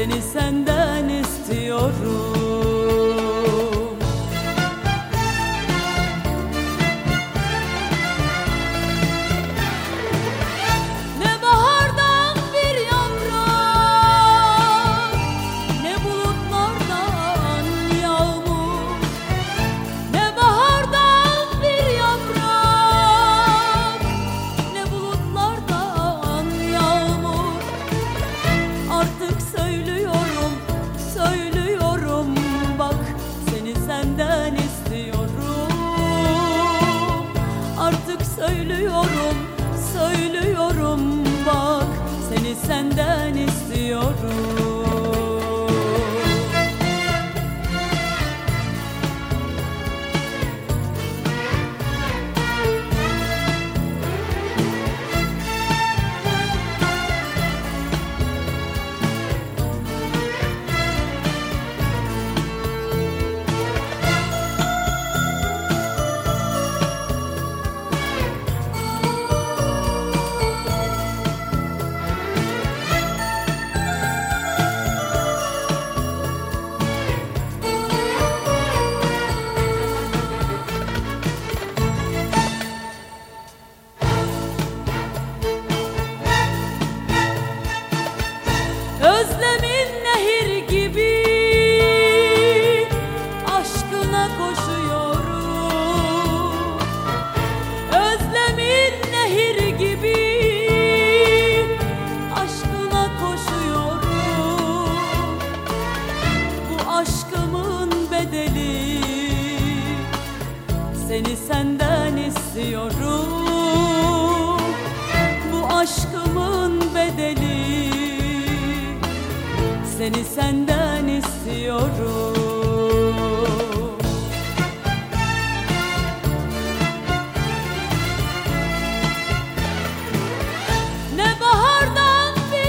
seni senden istiyorum. Ne bahardan bir yaprak, ne bulutlardan yağmur. Ne bahardan bir yaprak, ne bulutlardan yağmur. Artık söylüyorum, söylüyorum, bak seni senden istiyorum. Artık söylüyorum, söylüyorum, bak seni senden istiyorum. Özlemin nehir gibi aşkına koşuyorum. Özlemin nehir gibi aşkına koşuyorum. Bu aşkımın bedeli, seni senden istiyorum. Bu aşkımın bedeli, seni senden istiyorum. Ne bahardan bir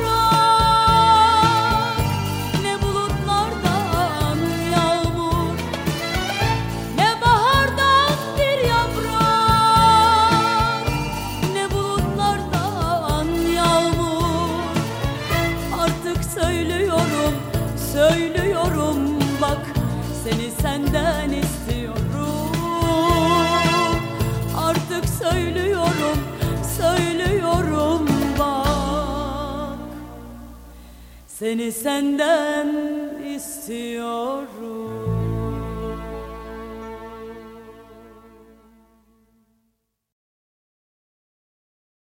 yaprak, ne bulutlardan yağmur. Ne bahardan bir yaprak, ne bulutlardan yağmur. Artık söylüyorum, söylüyorum, bak seni senden istiyorum. Artık söylüyorum, söylüyorum, bak seni senden istiyorum.